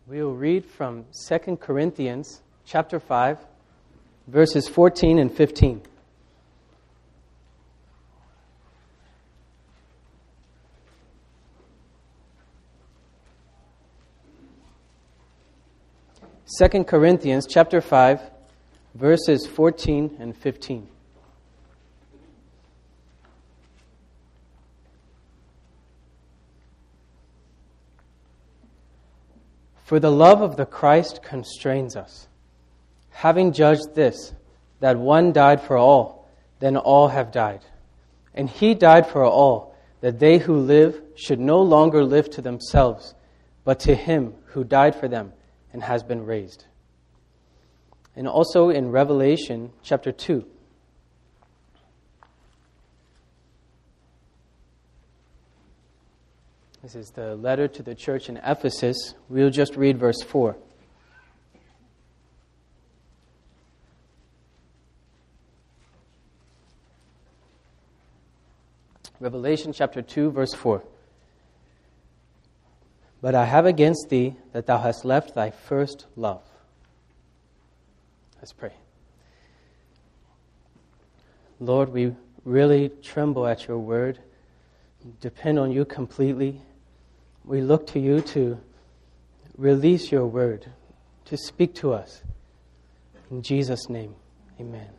We will read from 2 Corinthians chapter 5, verses 14 and 15. Second Corinthians chapter 5, verses 14 and 15. For the love of the Christ constrains us, having judged this, that one died for all, then all have died. And he died for all, that they who live should no longer live to themselves, but to him who died for them and has been raised. And also in Revelation chapter 2. This is the letter to the church in Ephesus. We'll just read verse 4. Revelation chapter 2, verse 4. But I have against thee that thou hast left thy first love. Let's pray. Lord, we really tremble at your word, depend on you completely. We look to you to release your word, to speak to us. In Jesus' name, amen.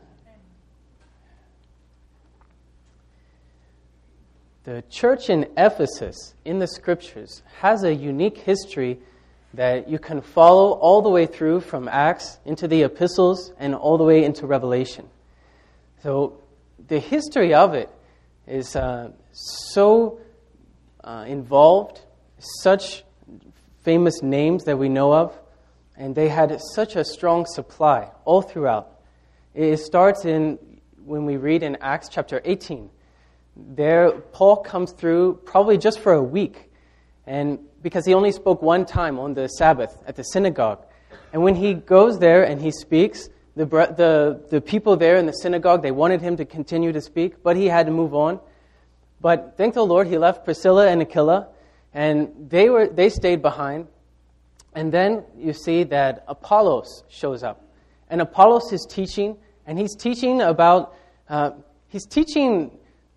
The church in Ephesus, in the Scriptures, has a unique history that you can follow all the way through from Acts into the epistles and all the way into Revelation. So the history of it is so involved, such famous names that we know of, and they had such a strong supply all throughout. It starts when we read in Acts chapter 18. There, Paul comes through probably just for a week, and because he only spoke one time on the Sabbath at the synagogue. And when he goes there and he speaks, the people there in the synagogue, they wanted him to continue to speak, but he had to move on. But thank the Lord, he left Priscilla and Aquila, and they stayed behind. And then you see that Apollos shows up. And Apollos is teaching, and he's teaching, but his teaching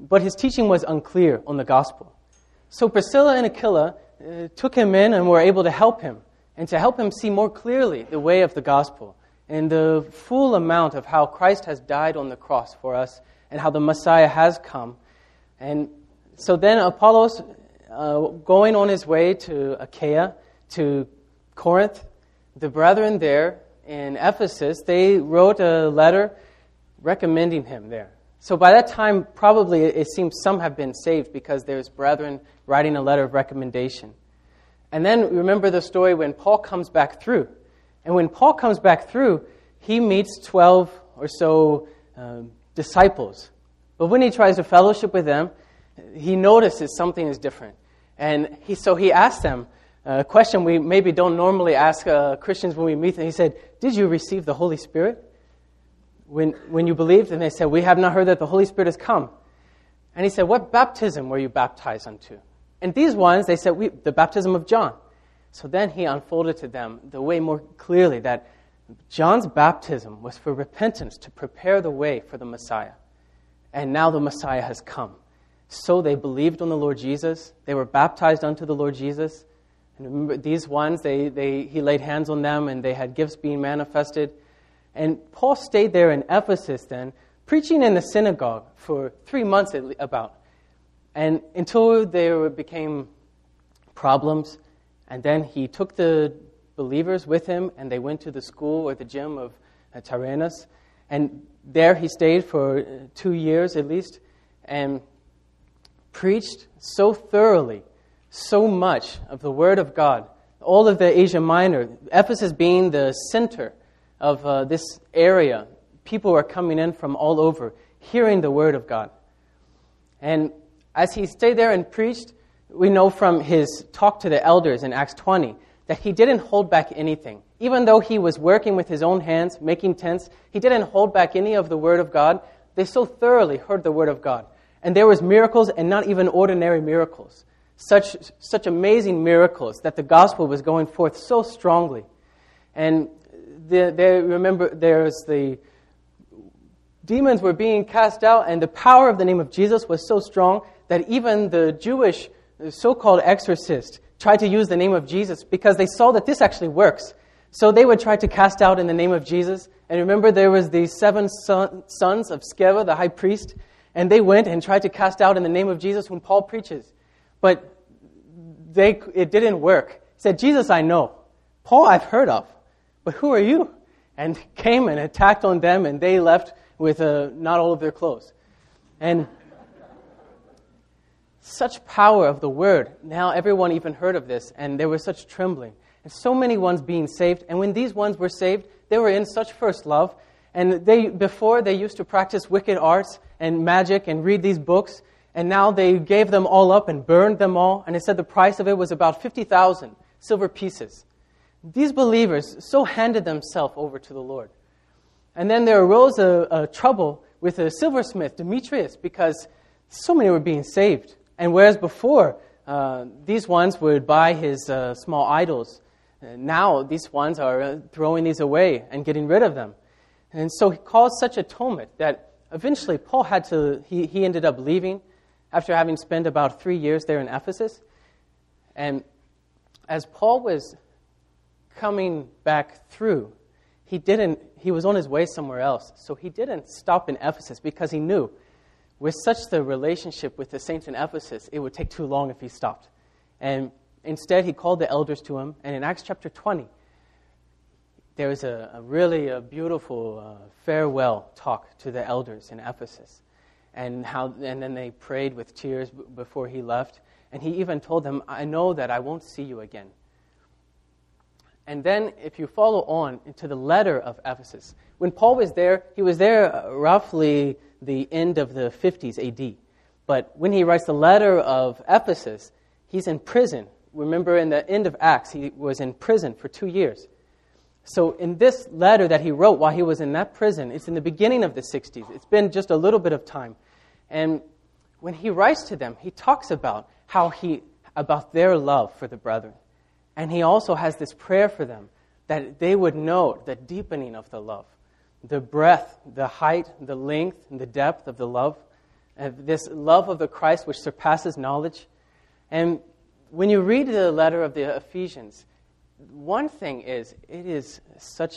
was unclear on the gospel. So Priscilla and Aquila took him in and were able to help him, and to help him see more clearly the way of the gospel, and the full amount of how Christ has died on the cross for us, and how the Messiah has come. And so then Apollos, going on his way to Achaia, to Corinth, the brethren there in Ephesus, they wrote a letter recommending him there. So by that time, probably it seems some have been saved because there's brethren writing a letter of recommendation. And then remember the story when Paul comes back through. And when Paul comes back through, he meets 12 or so disciples. But when he tries to fellowship with them, he notices something is different. And he asked them a question we maybe don't normally ask Christians when we meet them. He said, "Did you receive the Holy Spirit when you believed?" And they said, "We have not heard that the Holy Spirit has come." And he said, "What baptism were you baptized unto?" And these ones, they said, "The baptism of John." So then he unfolded to them the way more clearly that John's baptism was for repentance, to prepare the way for the Messiah. And now the Messiah has come. So they believed on the Lord Jesus. They were baptized unto the Lord Jesus. And remember, these ones, he laid hands on them, and they had gifts being manifested. And Paul stayed there in Ephesus then, preaching in the synagogue for 3 months about. And until there became problems, and then he took the believers with him, and they went to the school or the gym of Tyrannus. And there he stayed for 2 years at least, and preached so thoroughly, so much of the Word of God. All of the Asia Minor, Ephesus being the center of this area, people were coming in from all over, hearing the Word of God. And as he stayed there and preached, we know from his talk to the elders in Acts 20 that he didn't hold back anything. Even though he was working with his own hands, making tents, he didn't hold back any of the Word of God. They so thoroughly heard the Word of God. And there was miracles, and not even ordinary miracles. such amazing miracles that the gospel was going forth so strongly. And remember, there's the demons were being cast out, and the power of the name of Jesus was so strong that even the Jewish so-called exorcists tried to use the name of Jesus because they saw that this actually works. So they would try to cast out in the name of Jesus. And remember, there was the 7 sons of Sceva, the high priest, and they went and tried to cast out in the name of Jesus when Paul preaches. But it didn't work. He said, Jesus I know, Paul I've heard of, but who are you? And came and attacked on them, and they left with not all of their clothes. And such power of the word. Now everyone even heard of this, and there was such trembling. And so many ones being saved. And when these ones were saved, they were in such first love. And before they used to practice wicked arts and magic and read these books. And now they gave them all up and burned them all. And it said the price of it was about 50,000 silver pieces. These believers so handed themselves over to the Lord. And then there arose a trouble with a silversmith, Demetrius, because so many were being saved. And whereas before, these ones would buy his small idols, now these ones are throwing these away and getting rid of them. And so he caused such a tumult that eventually Paul he ended up leaving after having spent about 3 years there in Ephesus. And as Paul was coming back through, he was on his way somewhere else. So he didn't stop in Ephesus because he knew with such the relationship with the saints in Ephesus, it would take too long if he stopped. And instead, he called the elders to him. And in Acts chapter 20, there was a really beautiful farewell talk to the elders in Ephesus. And then they prayed with tears before he left. And he even told them, I know that I won't see you again. And then if you follow on into the letter of Ephesus, when Paul was there, he was there roughly the end of the 50s AD. But when he writes the letter of Ephesus, he's in prison. Remember in the end of Acts, he was in prison for 2 years. So in this letter that he wrote while he was in that prison, it's in the beginning of the 60s. It's been just a little bit of time. And when he writes to them, he talks about about their love for the brethren. And he also has this prayer for them that they would know the deepening of the love, the breadth, the height, the length, and the depth of the love, this love of the Christ which surpasses knowledge. And when you read the letter of the Ephesians, one thing is, it is such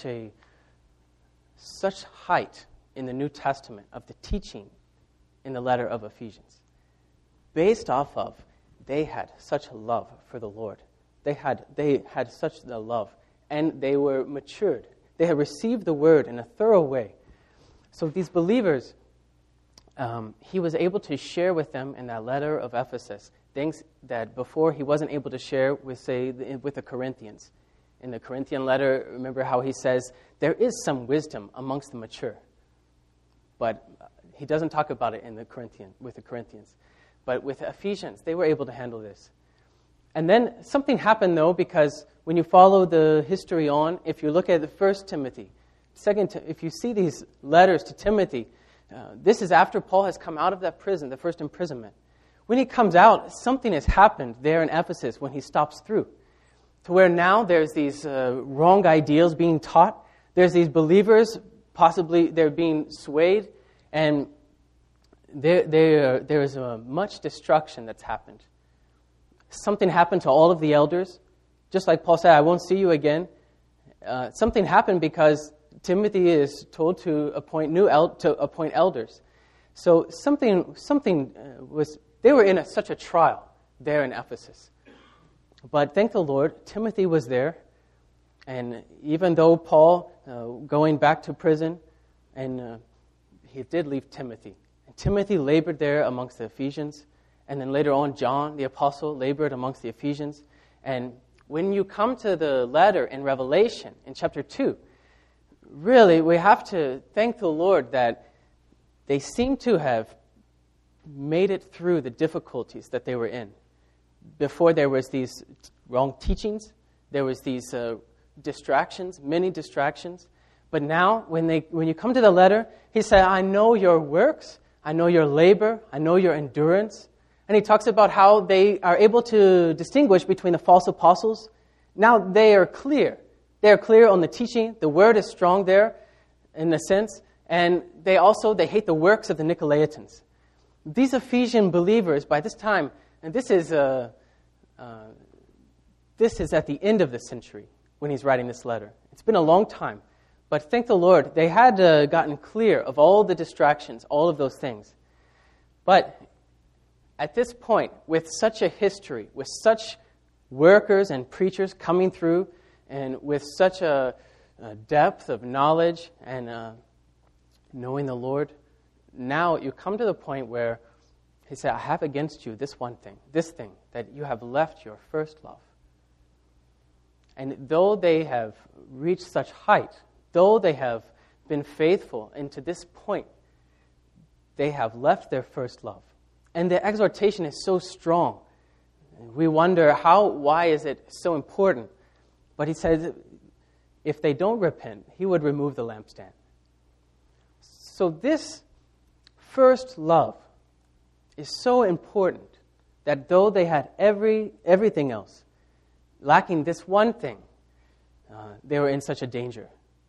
height in the New Testament of the teaching in the letter of Ephesians, based off of they had such a love for the Lord. They had such a love, and they were matured. They had received the word in a thorough way. So these believers, he was able to share with them in that letter of Ephesus things that before he wasn't able to share with the Corinthians. In the Corinthian letter, remember how he says, there is some wisdom amongst the mature. But he doesn't talk about it with the Corinthians. But with Ephesians, they were able to handle this. And then something happened, though, because when you follow the history on, if you look at the 1 Timothy, if you see these letters to Timothy, this is after Paul has come out of that prison, the first imprisonment. When he comes out, something has happened there in Ephesus when he stops through, to where now there's these wrong ideals being taught. There's these believers, possibly they're being swayed, and there is much destruction that's happened. Something happened to all of the elders. Just like Paul said, I won't see you again. Something happened because Timothy is told to appoint elders. So something was. They were in such a trial there in Ephesus. But thank the Lord, Timothy was there. And even though Paul, going back to prison, and he did leave Timothy. And Timothy labored there amongst the Ephesians. And then later on, John, the apostle, labored amongst the Ephesians. And when you come to the letter in Revelation, in chapter 2, really, we have to thank the Lord that they seem to have made it through the difficulties that they were in. Before there was these wrong teachings, there was these distractions, many distractions. But now, when you come to the letter, he said, I know your works, I know your labor, I know your endurance, And he talks about how they are able to distinguish between the false apostles. Now they are clear. They are clear on the teaching. The word is strong there, in a sense. And they hate the works of the Nicolaitans. These Ephesian believers, by this time, and this is at the end of the century when he's writing this letter. It's been a long time. But thank the Lord, they had gotten clear of all the distractions, all of those things. But at this point, with such a history, with such workers and preachers coming through, and with such a depth of knowledge and knowing the Lord, now you come to the point where he said, I have against you this one thing, that you have left your first love. And though they have reached such height, though they have been faithful, and to this point, they have left their first love. And the exhortation is so strong. We wonder, why is it so important? But he says, if they don't repent, he would remove the lampstand. So this first love is so important that though they had everything else, lacking this one thing, they were in such a danger.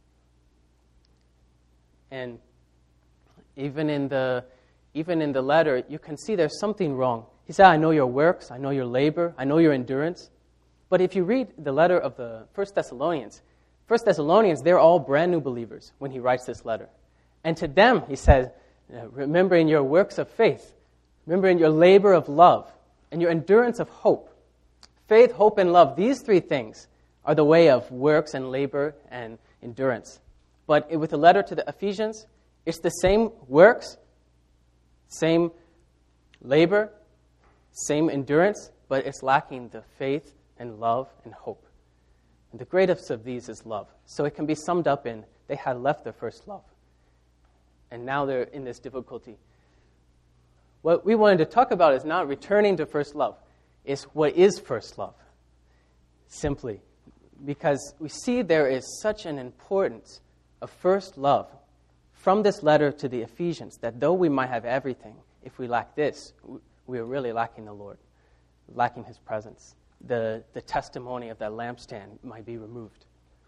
And even in the letter, you can see there's something wrong. He said, I know your works, I know your labor, I know your endurance. But if you read the letter of the First Thessalonians, they're all brand new believers when he writes this letter. And to them, he says, remembering your works of faith, remembering your labor of love, and your endurance of hope. Faith, hope, and love, these three things are the way of works and labor and endurance. But with the letter to the Ephesians, it's the same works, same labor, same endurance, but it's lacking the faith and love and hope. And the greatest of these is love. So it can be summed up in, they had left their first love. And now they're in this difficulty. What we wanted to talk about is not returning to first love. It's what is first love. Simply. Because we see there is such an importance of first love from this letter to the Ephesians, that though we might have everything, if we lack this, we are really lacking the Lord, lacking His presence. The testimony of that lampstand might be removed.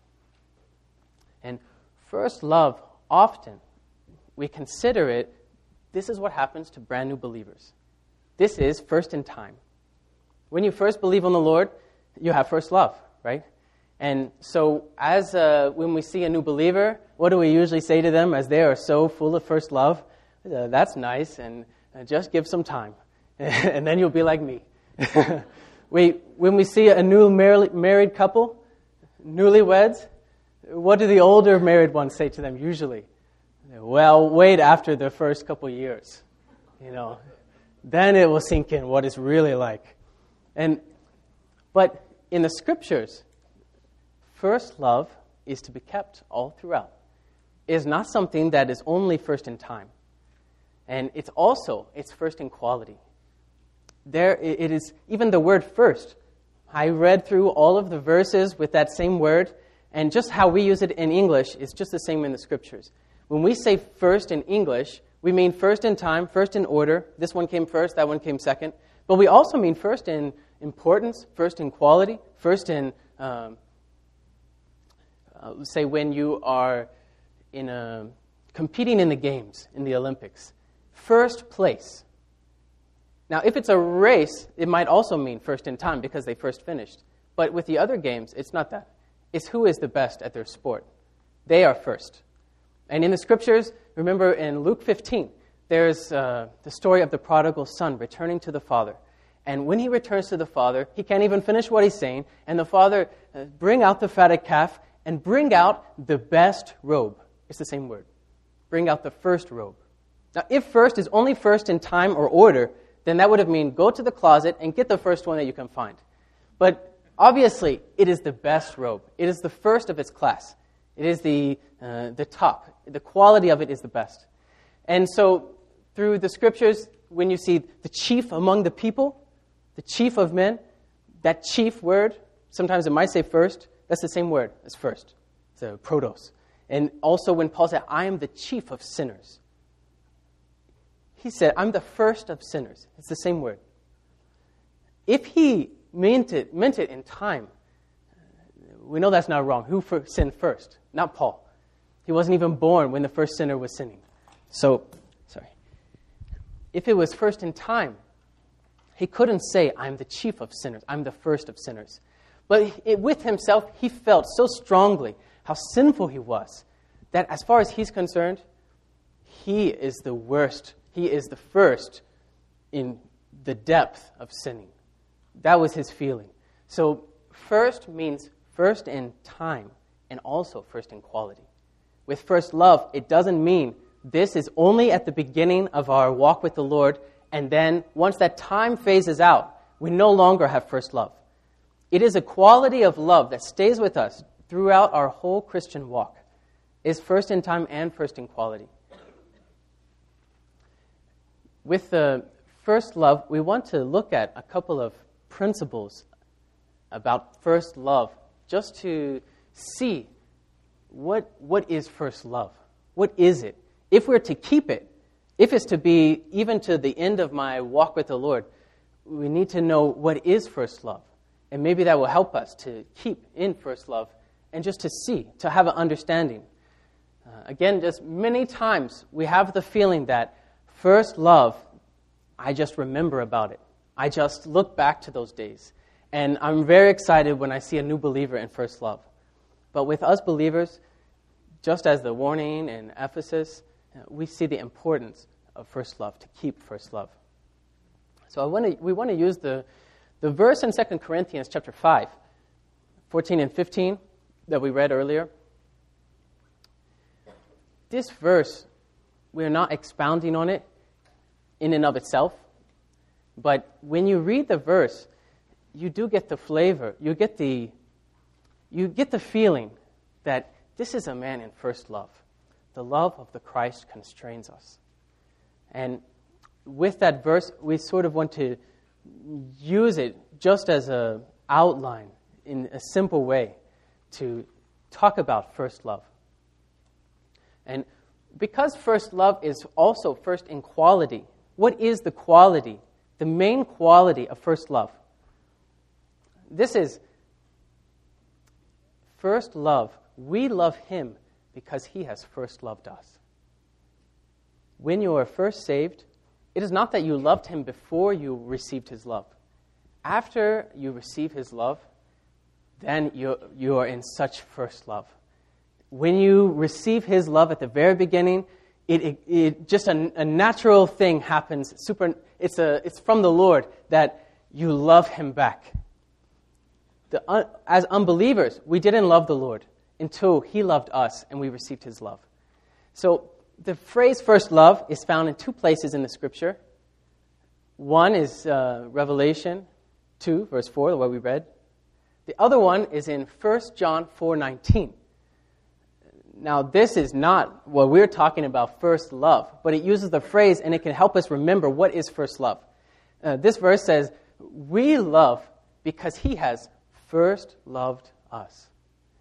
And first love, often, we consider it, this is what happens to brand new believers. This is first in time. When you first believe on the Lord, you have first love, right? And so when we see a new believer, what do we usually say to them as they are so full of first love? That's nice, and just give some time, and then you'll be like me. When we see a new married couple, newlyweds, what do the older married ones say to them usually? Well, wait after the first couple years, then it will sink in what it's really like. But in the Scriptures, first love is to be kept all throughout. It is not something that is only first in time. And it's first in quality. It is, even the word first. I read through all of the verses with that same word, and just how we use it in English is just the same in the Scriptures. When we say first in English, we mean first in time, first in order. This one came first, that one came second. But we also mean first in importance, first in quality, first in, say, when you are competing in the games, in the Olympics. First place. Now, if it's a race, it might also mean first in time because they first finished. But with the other games, it's not that. It's who is the best at their sport. They are first. And in the Scriptures, remember in Luke 15, there's the story of the prodigal son returning to the father. And when he returns to the father, he can't even finish what he's saying. And the father, bring out the fatted calf and bring out the best robe. It's the same word. Bring out the first robe. Now, if first is only first in time or order, then that would have mean go to the closet and get the first one that you can find. But obviously, it is the best robe. It is the first of its class. It is the top. The quality of it is the best. And so, through the Scriptures, when you see the chief among the people, the chief of men, that chief word, sometimes it might say first, that's the same word as first. It's a protos. And also when Paul said, I am the chief of sinners. He said, I'm the first of sinners. It's the same word. if he meant it in time, we know that's not wrong. Who sinned first? Not Paul. He wasn't even born when the first sinner was sinning. So, if it was first in time, he couldn't say, I'm the chief of sinners, I'm the first of sinners. But with himself, he felt so strongly how sinful he was, that as far as he's concerned, he is the worst. He is the first in the depth of sinning. That was his feeling. So first means first in time and also first in quality. With first love, it doesn't mean this is only at the beginning of our walk with the Lord, and then once that time phases out, we no longer have first love. It is a quality of love that stays with us throughout our whole Christian walk. It's first in time and first in quality. With the first love, we want to look at a couple of principles about first love, just to see what is first love. What is it? If we're to keep it, if it's to be even to the end of my walk with the Lord, we need to know what is first love. And maybe that will help us to keep in first love and just to see, to have an understanding. Again, just many times we have the feeling that first love, I just remember about it. I just look back to those days. And I'm very excited when I see a new believer in first love. But with us believers, just as the warning in Ephesus, we see the importance of first love, to keep first love. So we want to use the verse in 2 Corinthians chapter 5, 14 and 15 that we read earlier. This verse, we are not expounding on it in and of itself, but when you read the verse, you do get the flavor, you get the feeling that this is a man in first love. The love of the Christ constrains us. And with that verse, we sort of want to use it just as an outline in a simple way to talk about first love. And because first love is also first in quality, what is the quality, the main quality of first love? This is first love. We love him because he has first loved us. When you are first saved, it is not that you loved him before you received his love. After you receive his love, then you are in such first love. When you receive his love at the very beginning, it just a natural thing happens. It's from the Lord that you love him back. As unbelievers, we didn't love the Lord until he loved us and we received his love. So the phrase first love is found in two places in the scripture. One is Revelation 2, verse 4, the way we read. The other one is in 1 John 4:19. Now, this is not what we're talking about, first love, but it uses the phrase and it can help us remember what is first love. This verse says, we love because he has first loved us.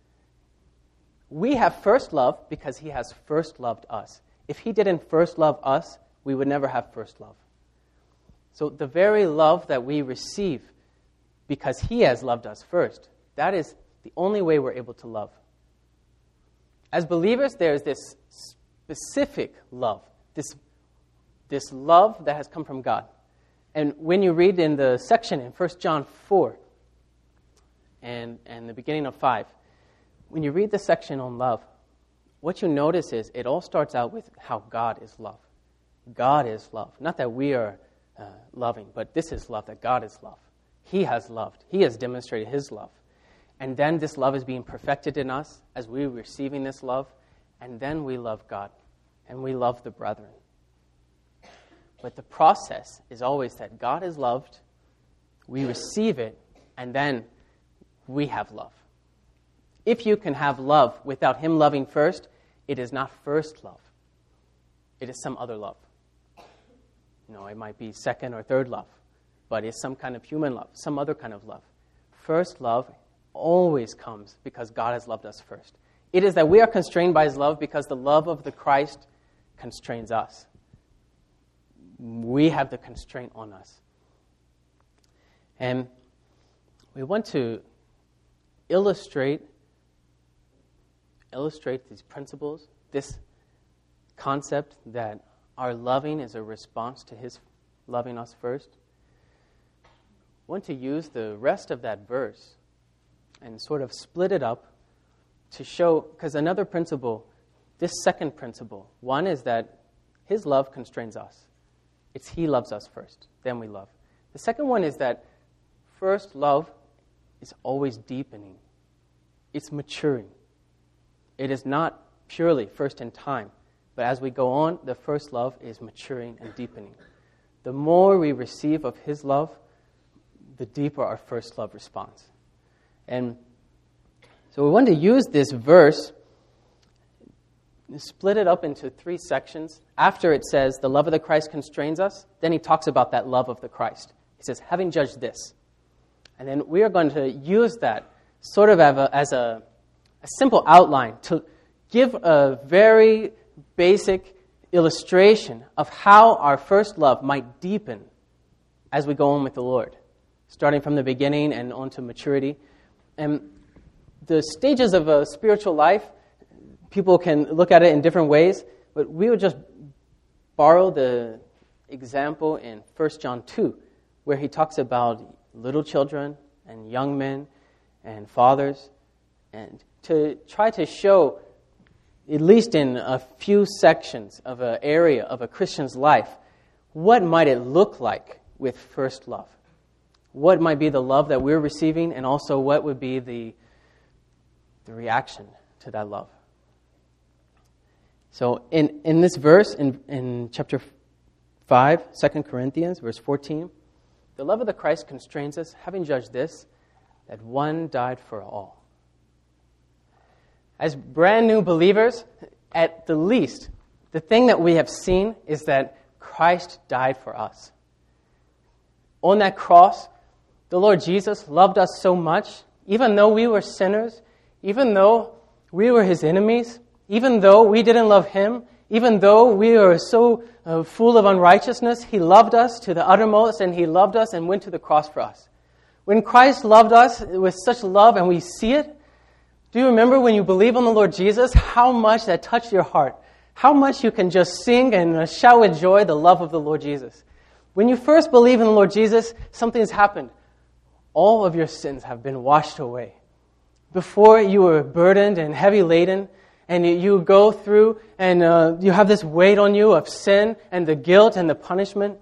We have first love because he has first loved us. If he didn't first love us, we would never have first love. So the very love that we receive because he has loved us first, that is the only way we're able to love. As believers, there is this specific love, this love that has come from God. And when you read in the section in 1 John 4 and the beginning of 5, when you read the section on love, what you notice is it all starts out with how God is love. God is love. Not that we are loving, but this is love, that God is love. He has loved. He has demonstrated his love. And then this love is being perfected in us as we're receiving this love. And then we love God. And we love the brethren. But the process is always that God is loved, we receive it, and then we have love. If you can have love without him loving first, it is not first love. It is some other love. It might be second or third love, but it's some kind of human love, some other kind of love. First love always comes because God has loved us first. It is that we are constrained by his love because the love of the Christ constrains us. We have the constraint on us. And we want to illustrate these principles, this concept that our loving is a response to His loving us first. I want to use the rest of that verse and sort of split it up to show, because another principle, this second principle, one is that His love constrains us. It's He loves us first, then we love. The second one is that first love is always deepening. It's maturing. It is not purely first in time, but as we go on, the first love is maturing and deepening. The more we receive of His love, the deeper our first love response. And so we want to use this verse, split it up into 3 sections. After it says, the love of the Christ constrains us, then he talks about that love of the Christ. He says, having judged this. And then we are going to use that sort of as a simple outline to give a very basic illustration of how our first love might deepen as we go on with the Lord, starting from the beginning and on to maturity. And the stages of a spiritual life, people can look at it in different ways, but we would just borrow the example in 1 John 2, where he talks about little children and young men and fathers, and to try to show, at least in a few sections of an area of a Christian's life, what might it look like with first love? What might be the love that we're receiving, and also what would be the reaction to that love? So in this verse, in chapter 5, 2 Corinthians, verse 14, the love of the Christ constrains us, having judged this, that one died for all. As brand new believers, at the least, the thing that we have seen is that Christ died for us. On that cross, the Lord Jesus loved us so much, even though we were sinners, even though we were His enemies, even though we didn't love Him, even though we were so full of unrighteousness, He loved us to the uttermost, and He loved us and went to the cross for us. When Christ loved us with such love and we see it, do you remember when you believe on the Lord Jesus, how much that touched your heart? How much you can just sing and shout with joy the love of the Lord Jesus. When you first believe in the Lord Jesus, something has happened. All of your sins have been washed away. Before you were burdened and heavy laden, and you go through and you have this weight on you of sin and the guilt and the punishment.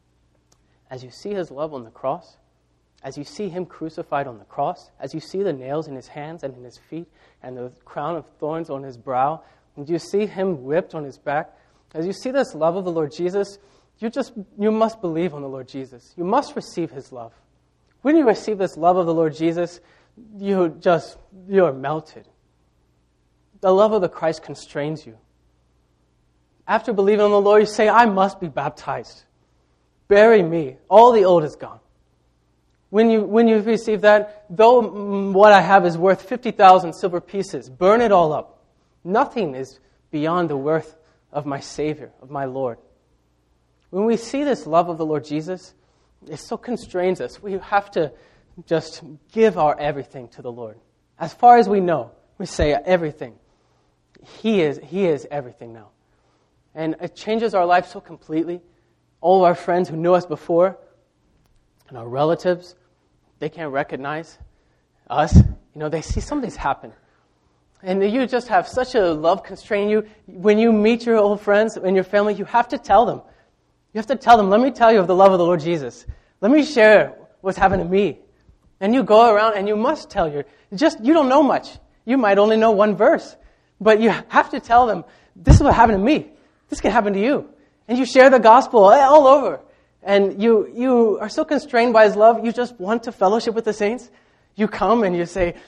As you see His love on the cross, as you see Him crucified on the cross, as you see the nails in His hands and in His feet and the crown of thorns on His brow, and you see Him whipped on His back, as you see this love of the Lord Jesus, you must believe on the Lord Jesus. You must receive His love. When you receive this love of the Lord Jesus, you are melted. The love of the Christ constrains you. After believing on the Lord, you say, I must be baptized. Bury me. All the old is gone. When you receive that, though what I have is worth 50,000 silver pieces, burn it all up. Nothing is beyond the worth of my Savior, of my Lord. When we see this love of the Lord Jesus, it so constrains us. We have to just give our everything to the Lord. As far as we know, we say everything. He is everything now. And it changes our life so completely. All of our friends who knew us before, and our relatives, they can't recognize us. They see something's happened. And you just have such a love constrain you. When you meet your old friends and your family, you have to tell them. You have to tell them, let me tell you of the love of the Lord Jesus. Let me share what's happened to me. And you go around and you must tell you don't know much. You might only know one verse. But you have to tell them, this is what happened to me. This can happen to you. And you share the gospel all over. And you are so constrained by His love, you just want to fellowship with the saints. You come and you say,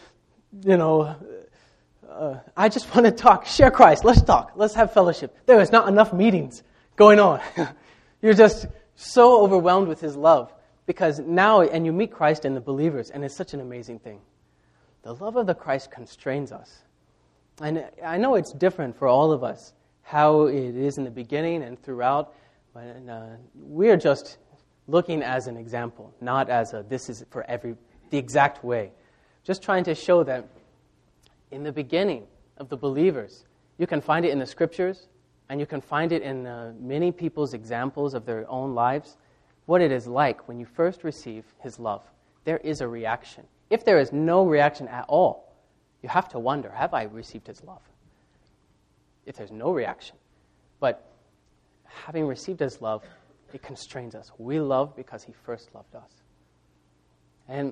I just want to talk. Share Christ. Let's talk. Let's have fellowship. There is not enough meetings going on. You're just so overwhelmed with His love. Because now, and you meet Christ in the believers, and it's such an amazing thing. The love of the Christ constrains us. And I know it's different for all of us, how it is in the beginning and throughout. But we are just looking as an example, not as this is for the exact way. Just trying to show that in the beginning of the believers, you can find it in the scriptures, and you can find it in many people's examples of their own lives, what it is like when you first receive His love. There is a reaction. If there is no reaction at all, you have to wonder, have I received His love? If there's no reaction. But having received His love, it constrains us. We love because He first loved us. And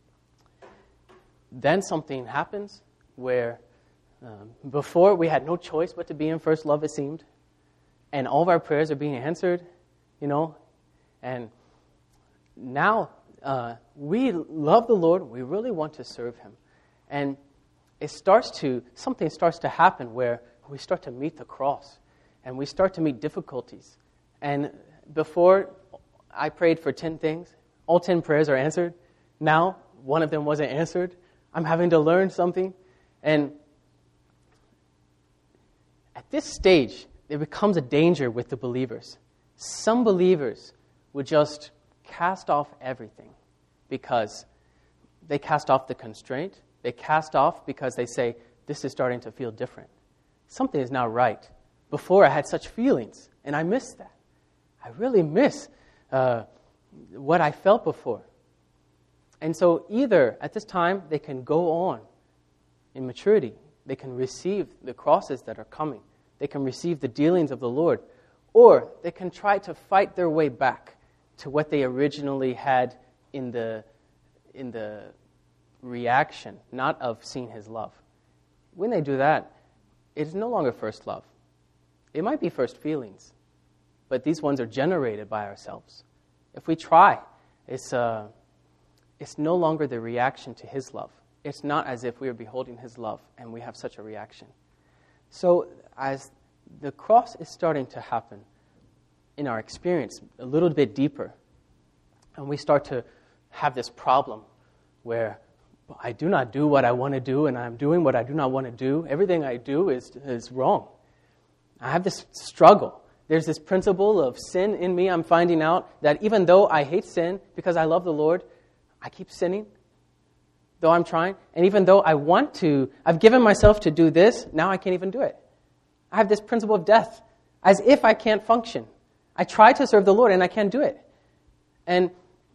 then something happens where before we had no choice but to be in first love, it seemed. And all of our prayers are being answered, And now we love the Lord. We really want to serve Him. And something starts to happen where we start to meet the cross. And we start to meet difficulties. And before, I prayed for 10 things. All 10 prayers are answered. Now, one of them wasn't answered. I'm having to learn something. And at this stage, there becomes a danger with the believers. Some believers would just cast off everything because they cast off the constraint. They cast off because they say, this is starting to feel different. Something is not right. Before, I had such feelings, and I miss that. I really miss what I felt before. And so either at this time, they can go on in maturity. They can receive the crosses that are coming. They can receive the dealings of the Lord. Or they can try to fight their way back to what they originally had in the reaction, not of seeing His love. When they do that, it is no longer first love. It might be first feelings, but these ones are generated by ourselves. If we try, it's no longer the reaction to His love. It's not as if we are beholding His love and we have such a reaction. So as the cross is starting to happen in our experience a little bit deeper, and we start to have this problem where I do not do what I want to do, and I'm doing what I do not want to do. Everything I do is wrong. I have this struggle. There's this principle of sin in me. I'm finding out that even though I hate sin because I love the Lord, I keep sinning, though I'm trying. And even though I've given myself to do this, now I can't even do it. I have this principle of death, as if I can't function. I try to serve the Lord, and I can't do it. And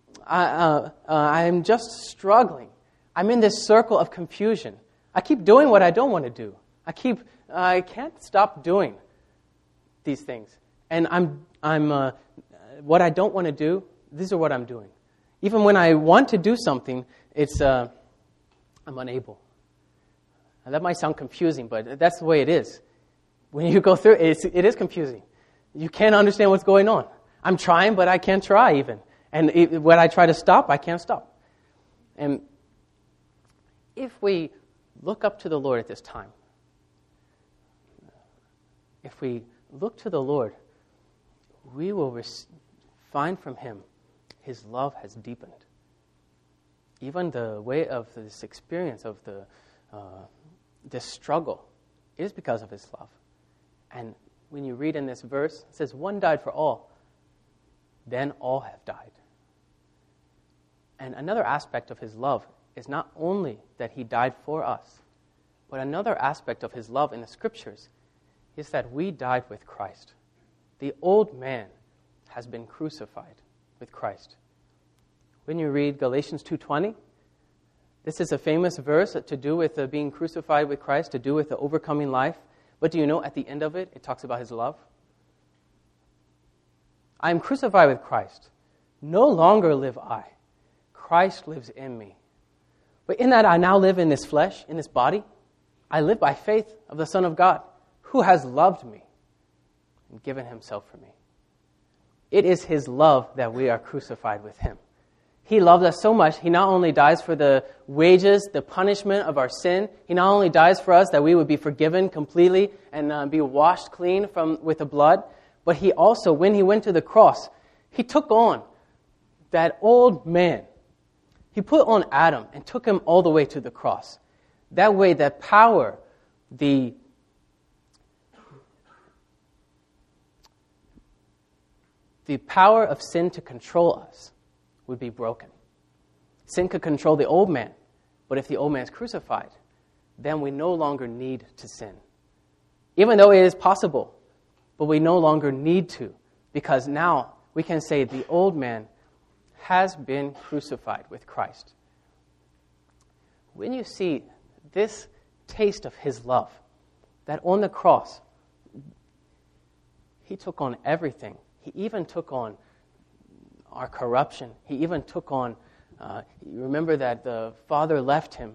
I'm just struggling. I'm in this circle of confusion. I keep doing what I don't want to do. I can't stop doing these things. And I'm what I don't want to do, these are what I'm doing. Even when I want to do something, I'm unable. And that might sound confusing, but that's the way it is. When you go through it, it is confusing. You can't understand what's going on. I'm trying, but I can't try even. And when I try to stop, I can't stop. And if we look up to the Lord at this time, if we look to the Lord, we will find from Him His love has deepened. Even the way of this experience of this struggle is because of His love. And when you read in this verse, it says, one died for all, then all have died. And another aspect of His love is not only that He died for us, but another aspect of His love in the Scriptures is that we died with Christ. The old man has been crucified with Christ. When you read Galatians 2:20, this is a famous verse to do with being crucified with Christ, to do with the overcoming life. But do you know at the end of it, it talks about His love? I am crucified with Christ. No longer live I. Christ lives in me. But in that I now live in this flesh, in this body, I live by faith of the Son of God, who has loved me and given Himself for me. It is His love that we are crucified with Him. He loved us so much, He not only dies for the wages, the punishment of our sin, He not only dies for us that we would be forgiven completely and be washed clean with the blood, but He also, when He went to the cross, He took on that old man. He put on Adam and took him all the way to the cross. That way, that power, the the power of sin to control us would be broken. Sin could control the old man, but if the old man is crucified, then we no longer need to sin. Even though it is possible, but we no longer need to, because now we can say the old man has been crucified with Christ. When you see this taste of his love, that on the cross, he took on everything. He even took on our corruption. He even took on, you remember that the Father left him,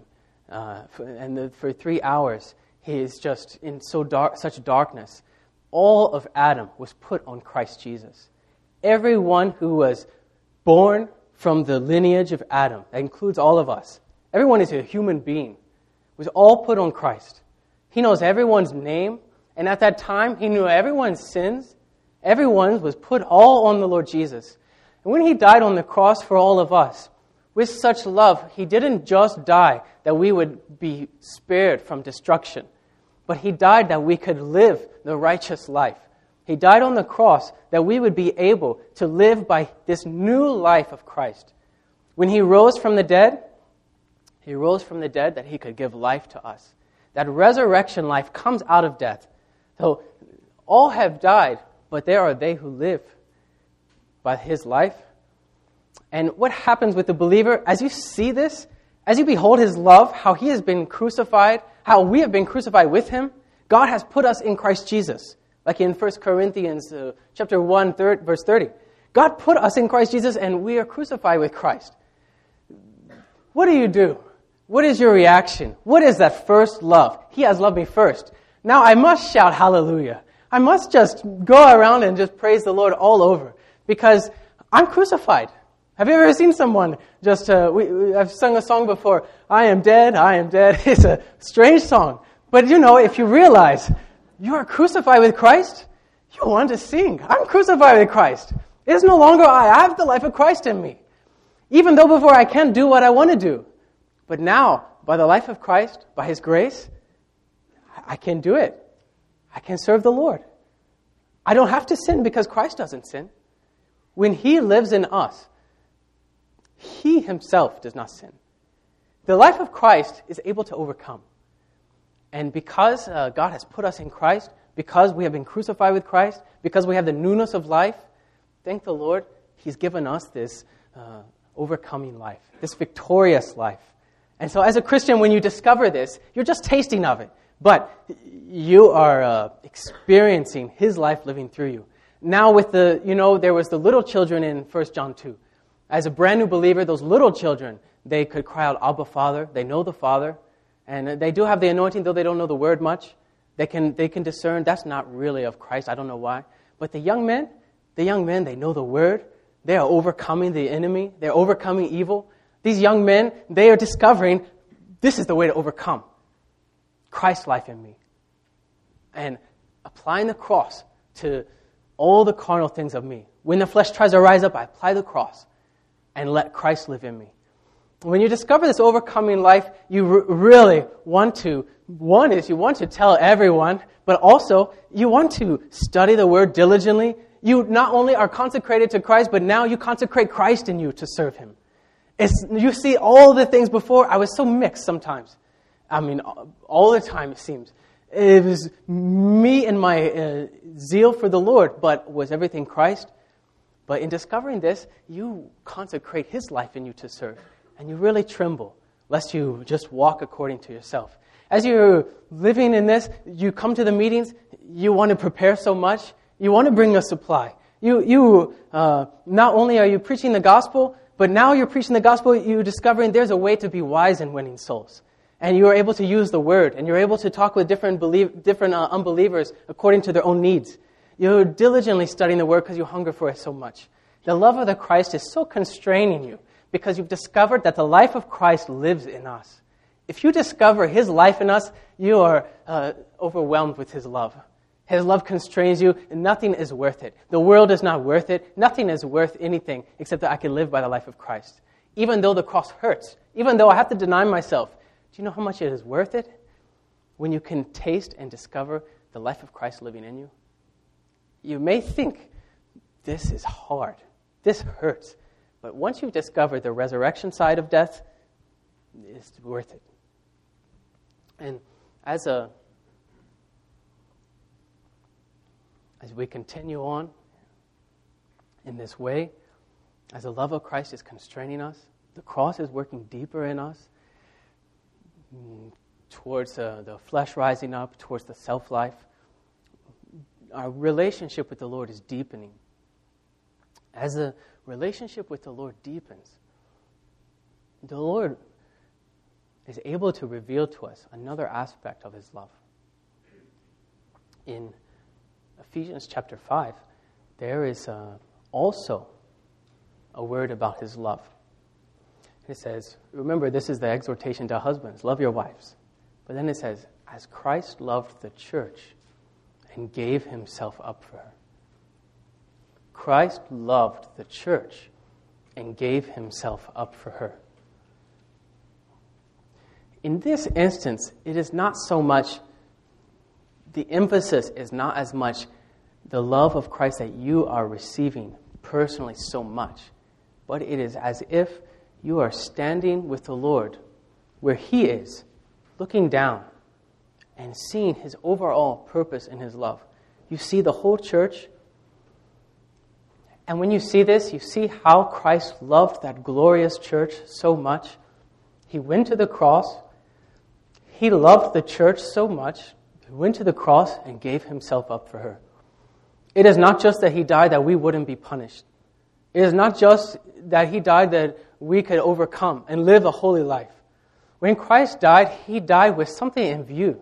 for 3 hours, he is just in such darkness. All of Adam was put on Christ Jesus. Everyone who was born from the lineage of Adam, that includes all of us, everyone is a human being, was all put on Christ. He knows everyone's name, and at that time, he knew everyone's sins. Everyone was put all on the Lord Jesus. And when he died on the cross for all of us, with such love, he didn't just die that we would be spared from destruction, but he died that we could live the righteous life. He died on the cross that we would be able to live by this new life of Christ. When he rose from the dead that he could give life to us. That resurrection life comes out of death. So all have died, but there are they who live by his life. And what happens with the believer, as you see this, as you behold his love, how he has been crucified, how we have been crucified with him, God has put us in Christ Jesus. Like in 1 Corinthians chapter 1, verse 30. God put us in Christ Jesus and we are crucified with Christ. What do? What is your reaction? What is that first love? He has loved me first. Now I must shout hallelujah. I must just go around and just praise the Lord all over because I'm crucified. Have you ever seen someone just, I've sung a song before, I am dead, I am dead. It's a strange song. But if you realize you are crucified with Christ, you want to sing. I'm crucified with Christ. It is no longer I have the life of Christ in me. Even though before I can't do what I want to do. But now, by the life of Christ, by his grace, I can do it. I can serve the Lord. I don't have to sin because Christ doesn't sin. When he lives in us, he himself does not sin. The life of Christ is able to overcome. And because God has put us in Christ, because we have been crucified with Christ, because we have the newness of life, thank the Lord, he's given us this overcoming life, this victorious life. And so as a Christian, when you discover this, you're just tasting of it. But you are experiencing his life living through you. Now with there was the little children in 1 John 2. As a brand new believer, those little children, they could cry out, Abba, Father. They know the Father. And they do have the anointing, though they don't know the word much. They can discern that's not really of Christ. I don't know why. But the young men, they know the word. They are overcoming the enemy. They're overcoming evil. These young men, they are discovering this is the way to overcome Christ's life in me. And applying the cross to all the carnal things of me. When the flesh tries to rise up, I apply the cross and let Christ live in me. When you discover this overcoming life, you really want to, one is you want to tell everyone, but also you want to study the word diligently. You not only are consecrated to Christ, but now you consecrate Christ in you to serve him. You see all the things before, I was so mixed sometimes. I mean, all the time it seems. It was me and my zeal for the Lord, but was everything Christ? But in discovering this, you consecrate his life in you to serve. And you really tremble, lest you just walk according to yourself. As you're living in this, you come to the meetings, you want to prepare so much, you want to bring a supply. You not only are you preaching the gospel, but now you're preaching the gospel, you're discovering there's a way to be wise in winning souls. And you are able to use the word, and you're able to talk with different unbelievers according to their own needs. You're diligently studying the word because you hunger for it so much. The love of the Christ is so constraining you, because you've discovered that the life of Christ lives in us. If you discover his life in us, you are overwhelmed with his love. His love constrains you, and nothing is worth it. The world is not worth it. Nothing is worth anything except that I can live by the life of Christ. Even though the cross hurts, even though I have to deny myself, do you know how much it is worth it? When you can taste and discover the life of Christ living in you. You may think this is hard. This hurts. But once you've discovered the resurrection side of death, it's worth it. And as we continue on in this way, as the love of Christ is constraining us, the cross is working deeper in us towards the flesh rising up, towards the self-life. Our relationship with the Lord is deepening. As the relationship with the Lord deepens, the Lord is able to reveal to us another aspect of His love. In Ephesians chapter 5, there is also a word about His love. It says, remember, this is the exhortation to husbands, love your wives. But then it says, as Christ loved the church and gave Himself up for her. Christ loved the church and gave Himself up for her. In this instance, it is not so much, the emphasis is not as much the love of Christ that you are receiving personally so much, but it is as if you are standing with the Lord where He is, looking down and seeing His overall purpose in His love. You see the whole church, and when you see this, you see how Christ loved that glorious church so much. He went to the cross. He loved the church so much, He went to the cross and gave Himself up for her. It is not just that He died that we wouldn't be punished. It is not just that He died that we could overcome and live a holy life. When Christ died, He died with something in view.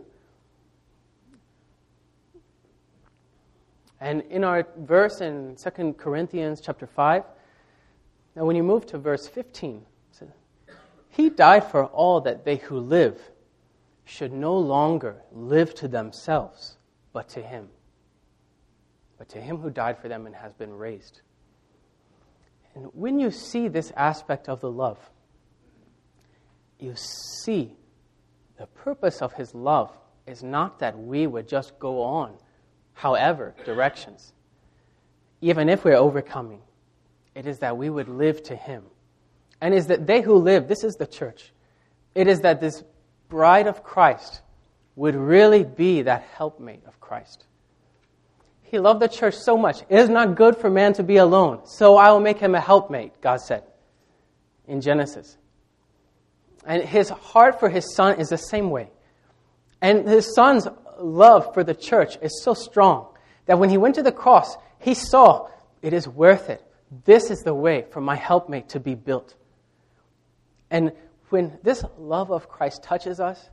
And in our verse in 2 Corinthians chapter 5, now when you move to verse 15, it says, He died for all that they who live should no longer live to themselves, but to Him. But to Him who died for them and has been raised. And when you see this aspect of the love, you see the purpose of His love is not that we would just go on, however, directions. Even if we're overcoming, it is that we would live to Him. And is that they who live, this is the church, it is that this bride of Christ would really be that helpmate of Christ. He loved the church so much. It is not good for man to be alone, so I will make him a helpmate, God said in Genesis. And His heart for His Son is the same way. And His Son's love for the church is so strong that when He went to the cross, He saw it is worth it. This is the way for my helpmate to be built. And when this love of Christ touches us,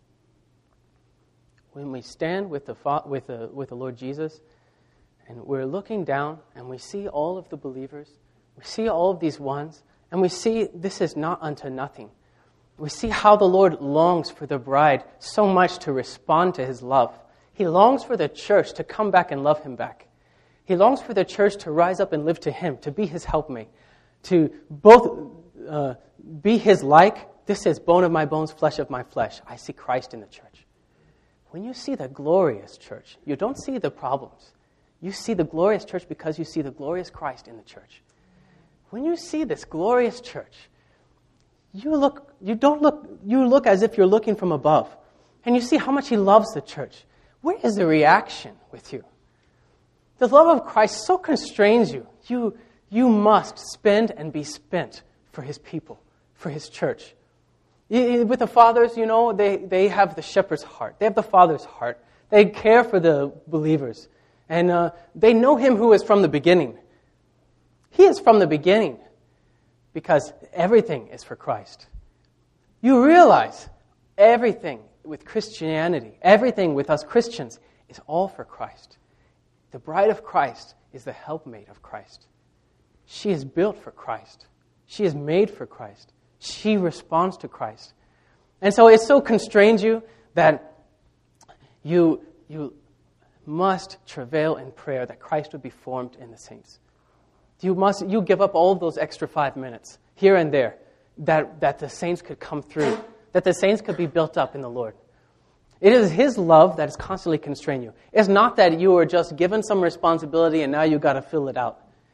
when we stand with the Lord Jesus, and we're looking down, and we see all of the believers, we see all of these ones, and we see this is not unto nothing. We see how the Lord longs for the bride so much to respond to His love. He longs for the church to come back and love Him back. He longs for the church to rise up and live to Him, to be His helpmate, to both be His like. This is bone of my bones, flesh of my flesh. I see Christ in the church. When you see the glorious church, you don't see the problems. You see the glorious church because you see the glorious Christ in the church. When you see this glorious church, you look as if you're looking from above. And you see how much He loves the church. Where is the reaction with you? The love of Christ so constrains you. You must spend and be spent for His people, for His church. With the fathers, they have the shepherd's heart. They have the Father's heart. They care for the believers. And they know Him who is from the beginning. He is from the beginning because everything is for Christ. You realize everything with Christianity, everything with us Christians is all for Christ. The bride of Christ is the helpmate of Christ. She is built for Christ. She is made for Christ. She responds to Christ. And so it so constrains you that you must travail in prayer that Christ would be formed in the saints. You give up all those extra 5 minutes here and there that the saints could come through, that the saints could be built up in the Lord. It is His love that is constantly constraining you. It's not that you are just given some responsibility and now you got to fill it out.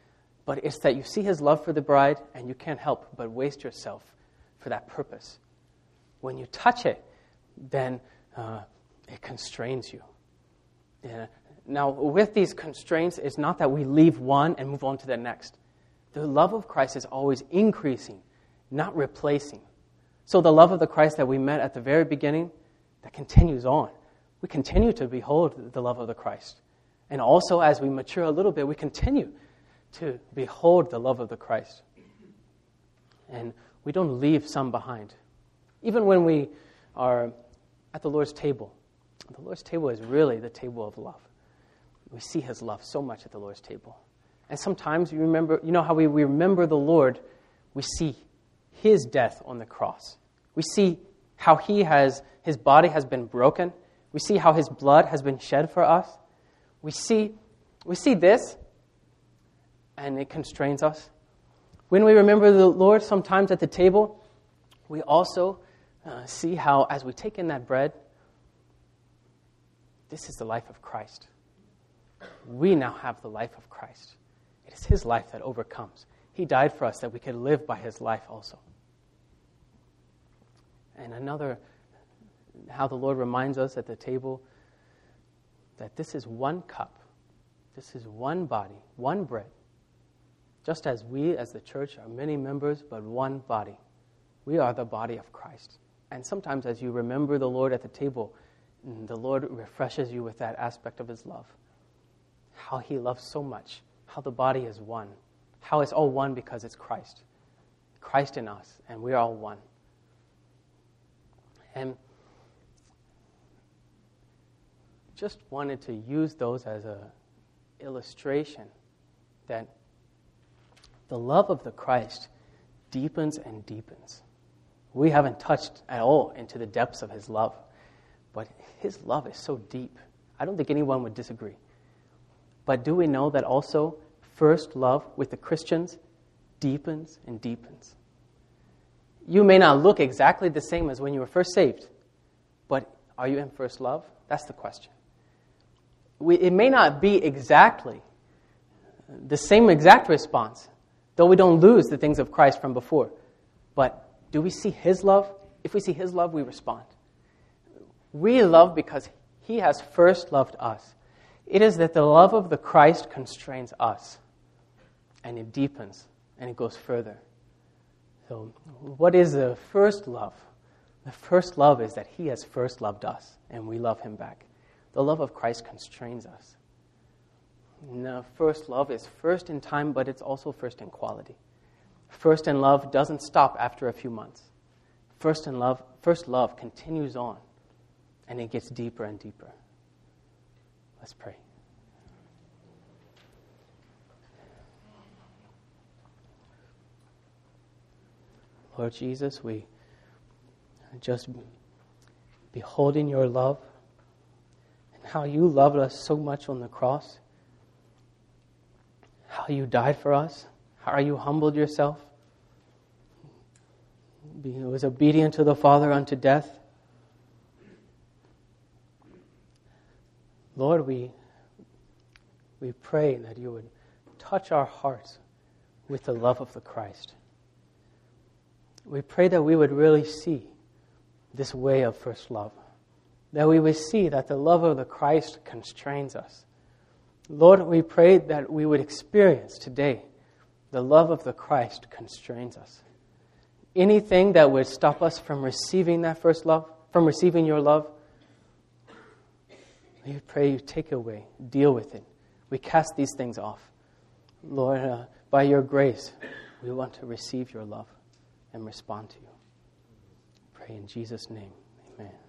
But it's that you see his love for the bride, and you can't help but waste yourself for that purpose. When you touch it, then it constrains you. Now, with these constraints, it's not that we leave one and move on to the next. The love of Christ is always increasing, not replacing. So the love of the Christ that we met at the very beginning, that continues on. We continue to behold the love of the Christ. And also, as we mature a little bit, we continue to behold the love of the Christ. And we don't leave some behind. Even when we are at the Lord's table is really the table of love. We see his love so much at the Lord's table. And sometimes you know how we remember the Lord, we see his death on the cross. We see how his body has been broken. We see how his blood has been shed for us. We see this, and it constrains us. When we remember the Lord sometimes at the table, we also see how as we take in that bread, this is the life of Christ. We now have the life of Christ. It is his life that overcomes. He died for us that we could live by his life also. And how the Lord reminds us at the table that this is one cup, this is one body, one bread. Just as we as the church are many members, but one body. We are the body of Christ. And sometimes as you remember the Lord at the table, the Lord refreshes you with that aspect of his love. How he loves so much. How the body is one. How it's all one because it's Christ. Christ in us, and we are all one. And just wanted to use those as an illustration that the love of the Christ deepens and deepens. We haven't touched at all into the depths of his love, but his love is so deep. I don't think anyone would disagree. But do we know that also first love with the Christians deepens and deepens? You may not look exactly the same as when you were first saved, but are you in first love? That's the question. It may not be exactly the same exact response, though we don't lose the things of Christ from before. But do we see his love? If we see his love, we respond. We love because he has first loved us. It is that the love of the Christ constrains us, and it deepens, and it goes further. So what is the first love? The first love is that he has first loved us, and we love him back. The love of Christ constrains us. And the first love is first in time, but it's also first in quality. First in love doesn't stop after a few months. First love continues on, and it gets deeper and deeper. Let's pray. Lord Jesus, we just beholding your love and how you loved us so much on the cross, how you died for us, how you humbled yourself, was obedient to the Father unto death. Lord, we pray that you would touch our hearts with the love of the Christ. We pray that we would really see this way of first love, that we would see that the love of the Christ constrains us. Lord, we pray that we would experience today the love of the Christ constrains us. Anything that would stop us from receiving that first love, from receiving your love, we pray you take it away, deal with it. We cast these things off. Lord, by your grace, we want to receive your love and respond to you. Pray in Jesus' name. Amen.